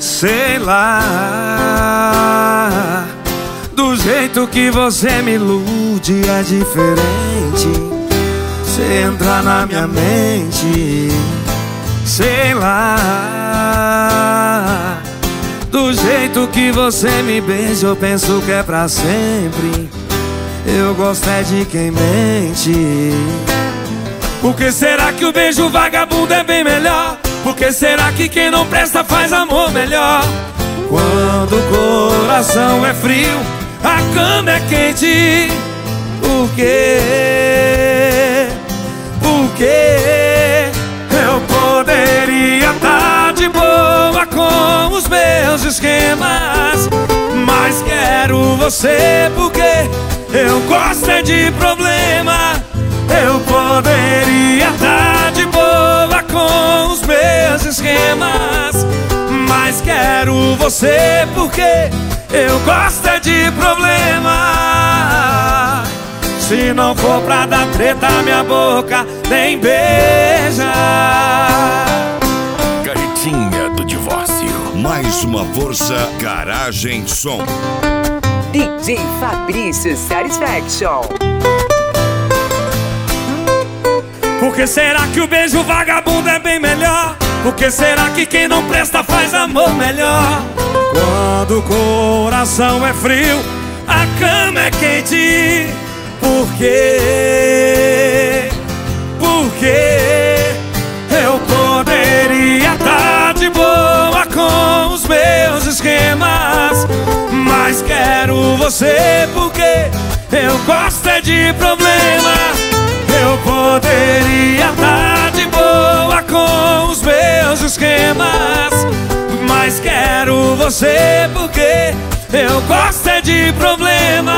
sei lá, do jeito que você me ilude é diferente. Você entra na minha mente, sei lá, do jeito que você me beija eu penso que é pra sempre. Eu gosto é de quem mente. Por que será que o beijo vagabundo é bem melhor? Por que será que quem não presta faz amor melhor? Quando o coração é frio, a cama é quente. Por quê? Por quê? Eu poderia estar de boa com os meus esquemas, mas quero você porque eu gosto é de problema. Eu poderia estar de boa com os meus esquemas, mas quero você porque eu gosto é de problema. Se não for pra dar treta, minha boca nem beija. Carretinha do divórcio. Mais uma força, Garagem Som. DJ Fabrício Satisfaction. Por que será que o beijo vagabundo é bem melhor? Por que será que quem não presta faz amor melhor? Quando o coração é frio, a cama é quente. Por quê? Por quê? Eu poderia estar de boa com os meus esquemas, mas quero você porque eu gosto é de problema. Eu poderia estar de boa com os meus esquemas, mas quero você porque eu gosto é de problema.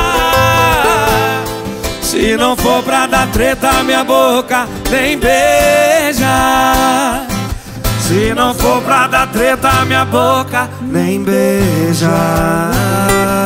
Se não for pra dar treta, minha boca nem beija. Se não for pra dar treta, minha boca nem beija.